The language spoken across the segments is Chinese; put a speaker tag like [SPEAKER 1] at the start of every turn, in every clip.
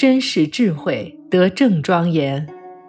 [SPEAKER 1] 真是智慧得正庄严。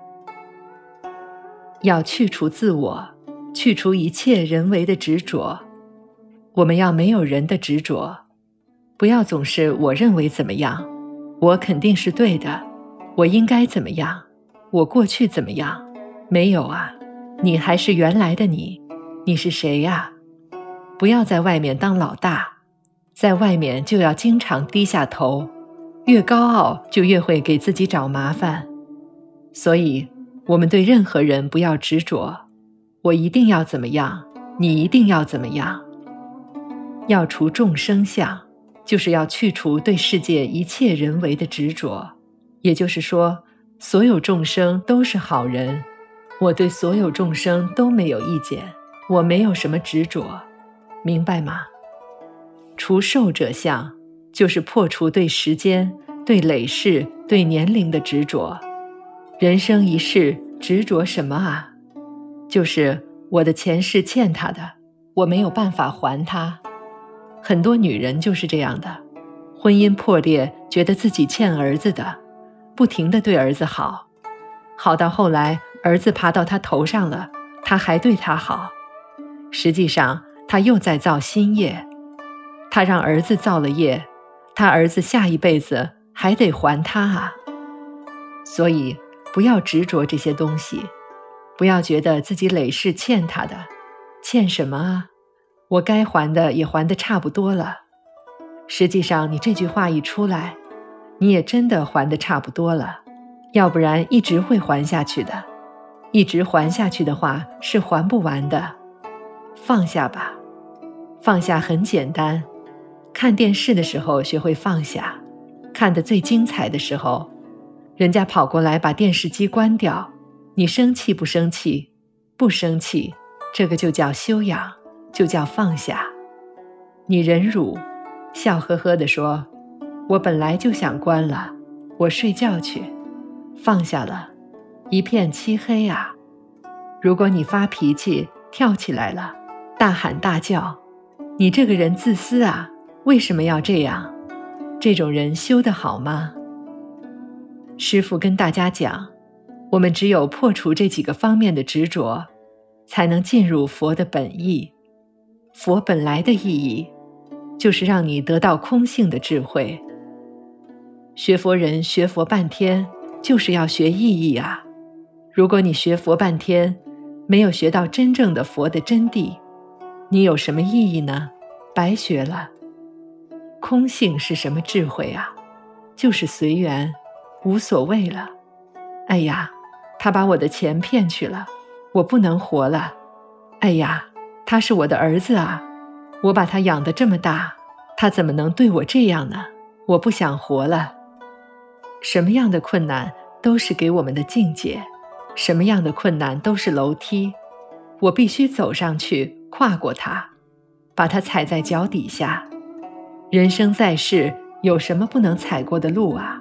[SPEAKER 1] 要去除自我，去除一切人为的执着。我们要没有人的执着，不要总是我认为怎么样，我肯定是对的，我应该怎么样，我过去怎么样。没有啊，你还是原来的你，你是谁呀？不要在外面当老大，在外面就要经常低下头，越高傲就越会给自己找麻烦。所以我们对任何人不要执着，我一定要怎么样，你一定要怎么样。要除众生相，就是要去除对世界一切人为的执着。也就是说，所有众生都是好人，我对所有众生都没有意见，我没有什么执着，明白吗？除寿者相，就是破除对时间、对累世、对年龄的执着。人生一世，执着什么啊？就是我的前世欠他的，我没有办法还他。很多女人就是这样的，婚姻破裂，觉得自己欠儿子的，不停地对儿子好，好到后来儿子爬到他头上了，他还对他好。实际上他又在造新业，他让儿子造了业，他儿子下一辈子还得还他啊。所以不要执着这些东西，不要觉得自己累世欠他的，欠什么啊？我该还的也还得差不多了。实际上你这句话一出来，你也真的还得差不多了，要不然一直会还下去的，一直还下去的话是还不完的。放下吧，放下很简单。看电视的时候学会放下，看得最精彩的时候，人家跑过来把电视机关掉，你生气不生气？不生气，这个就叫修养，就叫放下。你忍辱，笑呵呵地说，我本来就想关了，我睡觉去。放下了，一片漆黑啊。如果你发脾气，跳起来了，大喊大叫，你这个人自私啊，为什么要这样？这种人修得好吗？师父跟大家讲，我们只有破除这几个方面的执着，才能进入佛的本意。佛本来的意义，就是让你得到空性的智慧。学佛人学佛半天，就是要学意义啊。如果你学佛半天，没有学到真正的佛的真谛，你有什么意义呢？白学了。空性是什么智慧啊？就是随缘，无所谓了。哎呀，他把我的钱骗去了，我不能活了。哎呀，他是我的儿子啊，我把他养得这么大，他怎么能对我这样呢？我不想活了。什么样的困难都是给我们的境界，什么样的困难都是楼梯，我必须走上去，跨过它，把它踩在脚底下。人生在世，有什么不能踩过的路啊？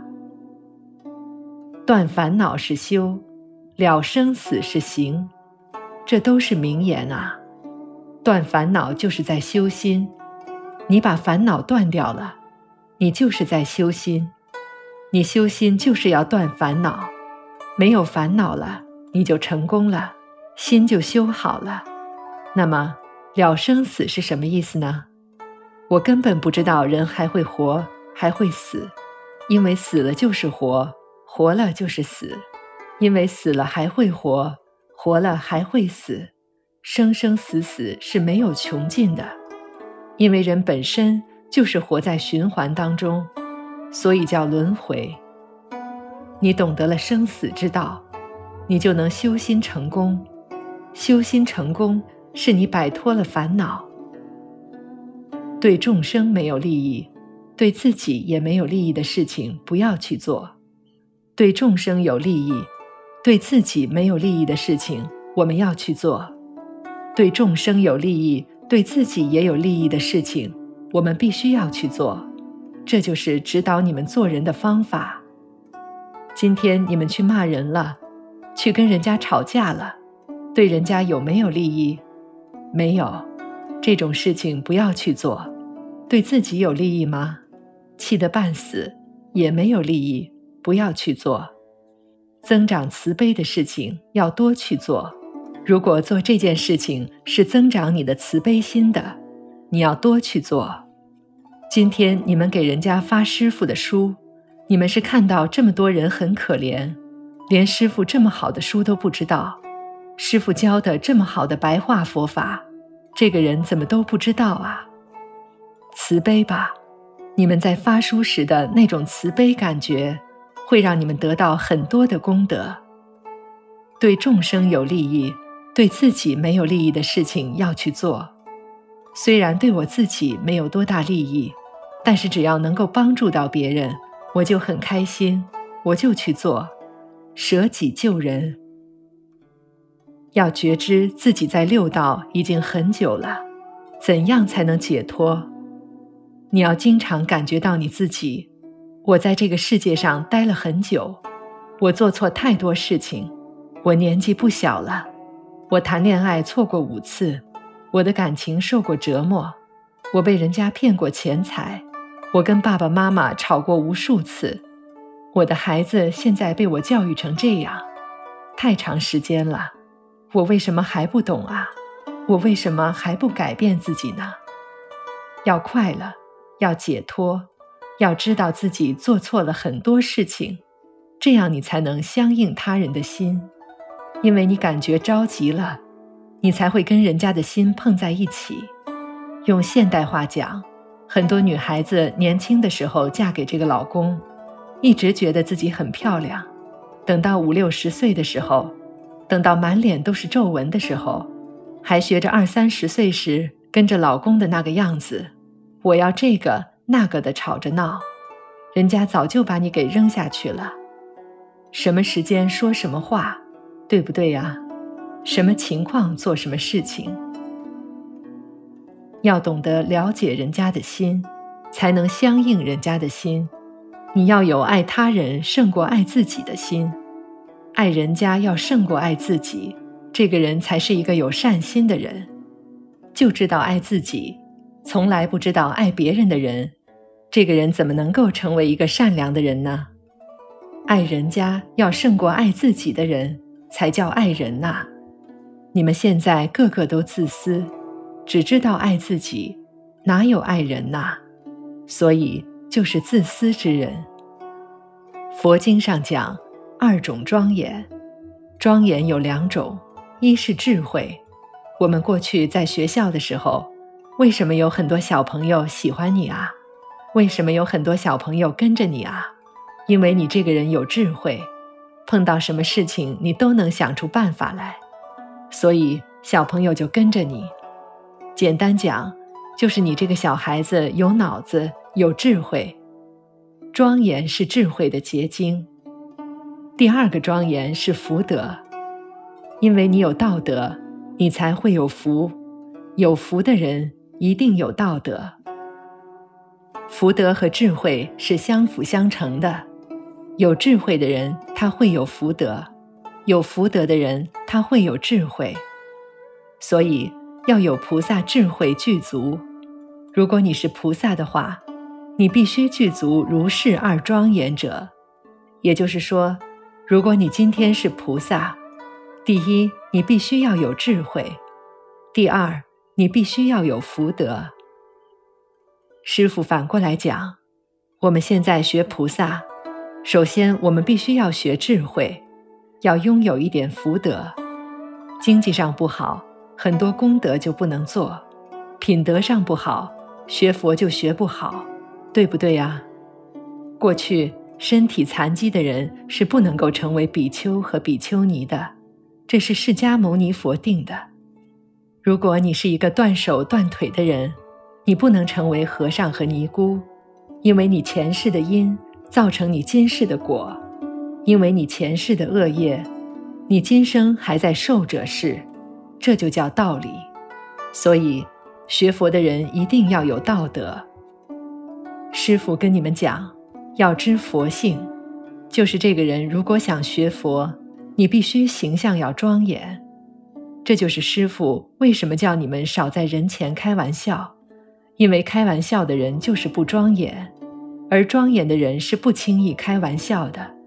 [SPEAKER 1] 断烦恼是修，了生死是行，这都是名言啊。断烦恼就是在修心，你把烦恼断掉了，你就是在修心。你修心就是要断烦恼，没有烦恼了，你就成功了，心就修好了。那么了生死是什么意思呢？我根本不知道人还会活，还会死，因为死了就是活，活了就是死，因为死了还会活，活了还会死，生生死死是没有穷尽的。因为人本身就是活在循环当中，所以叫轮回。你懂得了生死之道，你就能修心成功。修心成功是你摆脱了烦恼。对众生没有利益，对自己也没有利益的事情不要去做。对众生有利益，对自己没有利益的事情我们要去做。对众生有利益，对自己也有利益的事情我们必须要去做。这就是指导你们做人的方法。今天你们去骂人了，去跟人家吵架了，对人家有没有利益？没有，这种事情不要去做。对自己有利益吗？气得半死，也没有利益， 不要去做。增长慈悲的事情要多去做。如果做这件事情是增长你的慈悲心的，你要多去做。今天你们给人家发师父的书，你们是看到这么多人很可怜，连师父这么好的书都不知道，师父教的这么好的白话佛法，这个人怎么都不知道啊？慈悲吧，你们在发书时的那种慈悲感觉，会让你们得到很多的功德。对众生有利益，对自己没有利益的事情要去做。虽然对我自己没有多大利益，但是只要能够帮助到别人，我就很开心，我就去做，舍己救人。要觉知自己在六道已经很久了，怎样才能解脱？你要经常感觉到你自己，我在这个世界上待了很久，我做错太多事情，我年纪不小了，我谈恋爱错过5次，我的感情受过折磨，我被人家骗过钱财，我跟爸爸妈妈吵过无数次，我的孩子现在被我教育成这样，太长时间了，我为什么还不懂啊？我为什么还不改变自己呢？要快乐，要解脱，要知道自己做错了很多事情，这样你才能相应他人的心。因为你感觉着急了，你才会跟人家的心碰在一起。用现代话讲，很多女孩子年轻的时候嫁给这个老公，一直觉得自己很漂亮，等到5、60岁的时候，等到满脸都是皱纹的时候，还学着20、30岁时跟着老公的那个样子，我要这个那个的吵着闹，人家早就把你给扔下去了。什么时间说什么话，对不对呀？什么情况做什么事情？要懂得了解人家的心，才能相应人家的心。你要有爱他人胜过爱自己的心，爱人家要胜过爱自己，这个人才是一个有善心的人。就知道爱自己，从来不知道爱别人的人，这个人怎么能够成为一个善良的人呢？爱人家要胜过爱自己的人，才叫爱人呐。你们现在个个都自私，只知道爱自己，哪有爱人呐？所以就是自私之人。佛经上讲2种庄严，庄严有2种，一是智慧。我们过去在学校的时候，为什么有很多小朋友喜欢你啊？为什么有很多小朋友跟着你啊？因为你这个人有智慧，碰到什么事情你都能想出办法来，所以小朋友就跟着你。简单讲，就是你这个小孩子有脑子，有智慧。庄严是智慧的结晶。第2个庄严是福德，因为你有道德，你才会有福，有福的人一定有道德。福德和智慧是相辅相成的，有智慧的人他会有福德，有福德的人他会有智慧。所以要有菩萨智慧具足。如果你是菩萨的话，你必须具足如是2庄严者。也就是说，如果你今天是菩萨，第一，你必须要有智慧；第2，你必须要有福德。师父反过来讲，我们现在学菩萨，首先我们必须要学智慧，要拥有一点福德。经济上不好，很多功德就不能做；品德上不好，学佛就学不好，对不对呀？过去身体残疾的人是不能够成为比丘和比丘尼的，这是释迦牟尼佛定的。如果你是一个断手断腿的人，你不能成为和尚和尼姑，因为你前世的因造成你今世的果，因为你前世的恶业，你今生还在受者世，这就叫道理。所以学佛的人一定要有道德。师父跟你们讲，要知佛性，就是这个人如果想学佛，你必须形象要庄严。这就是师父为什么叫你们少在人前开玩笑，因为开玩笑的人就是不庄严，而庄严的人是不轻易开玩笑的，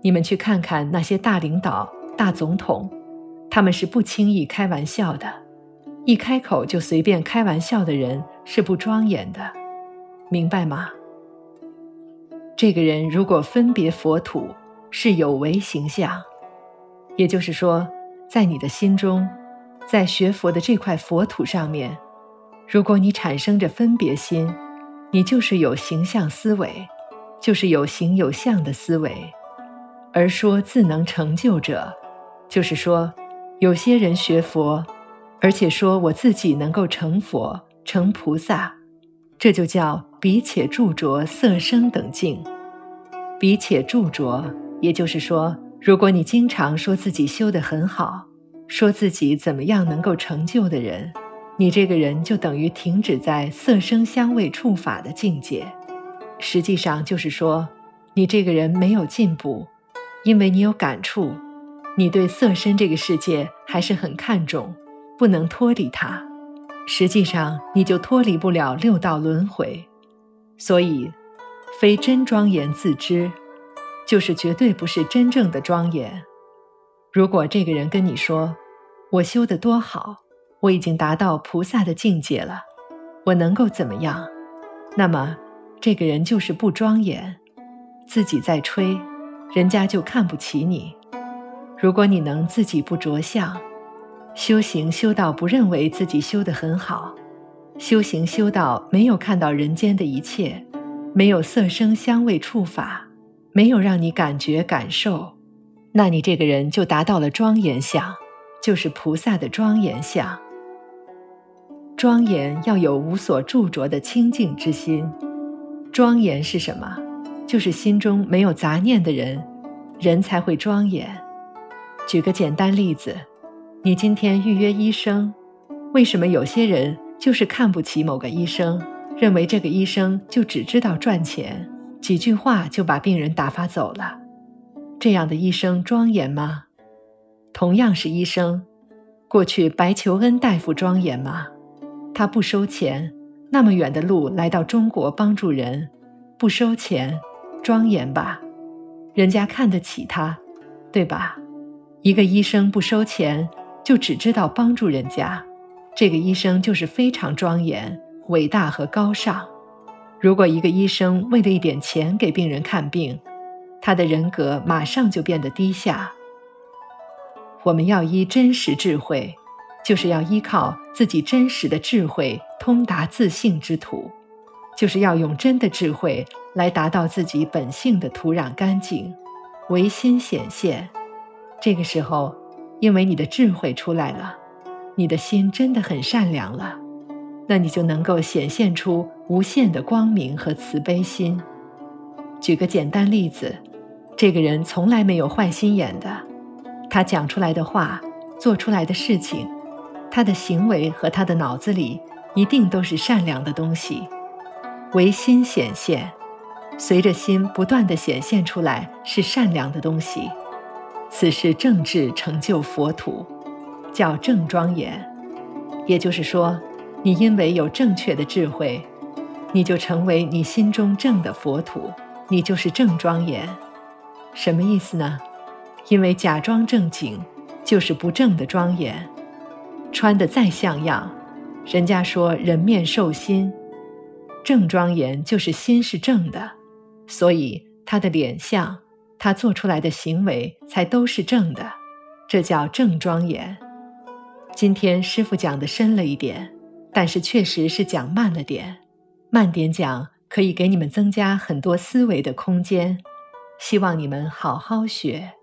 [SPEAKER 1] 你们去看看那些大领导、大总统，他们是不轻易开玩笑的，一开口就随便开玩笑的人是不庄严的，明白吗？这个人如果分别佛土，是有为形象，也就是说，在你的心中，在学佛的这块佛土上面，如果你产生着分别心，你就是有形象思维，就是有形有相的思维。而说自能成就者，就是说有些人学佛，而且说我自己能够成佛成菩萨，这就叫彼且著着色声等境。彼且著着，也就是说，如果你经常说自己修得很好，说自己怎么样能够成就的人，你这个人就等于停止在色声香味触法的境界。实际上就是说，你这个人没有进步，因为你有感触，你对色身这个世界还是很看重，不能脱离它。实际上你就脱离不了六道轮回。所以非真庄严自知，就是绝对不是真正的庄严。如果这个人跟你说，我修得多好，我已经达到菩萨的境界了，我能够怎么样，那么这个人就是不庄严，自己在吹，人家就看不起你。如果你能自己不着相，修行修到不认为自己修得很好，修行修到没有看到人间的一切，没有色声香味触法，没有让你感觉感受，那你这个人就达到了庄严相，就是菩萨的庄严相。庄严要有无所著着的清净之心。庄严是什么？就是心中没有杂念的人，人才会庄严。举个简单例子，你今天预约医生，为什么有些人就是看不起某个医生，认为这个医生就只知道赚钱，几句话就把病人打发走了？这样的医生庄严吗？同样是医生，过去白求恩大夫庄严吗？他不收钱，那么远的路来到中国帮助人，不收钱，庄严吧？人家看得起他，对吧？一个医生不收钱，就只知道帮助人家，这个医生就是非常庄严、伟大和高尚。如果一个医生为了一点钱给病人看病，他的人格马上就变得低下。我们要依真实智慧，就是要依靠自己真实的智慧通达自性之土，就是要用真的智慧来达到自己本性的土壤干净，唯心显现。这个时候，因为你的智慧出来了，你的心真的很善良了，那你就能够显现出无限的光明和慈悲心。举个简单例子，这个人从来没有坏心眼的，他讲出来的话，做出来的事情，他的行为和他的脑子里一定都是善良的东西。唯心显现，随着心不断地显现出来是善良的东西，此是正智成就佛土，叫正庄严。也就是说，你因为有正确的智慧，你就成为你心中正的佛土，你就是正庄严。什么意思呢？因为假装正经就是不正的庄严，穿得再像样，人家说人面兽心，正庄严就是心是正的，所以他的脸相，他做出来的行为才都是正的，这叫正庄严。今天师父讲得深了一点，但是确实是讲慢了点，慢点讲可以给你们增加很多思维的空间，希望你们好好学。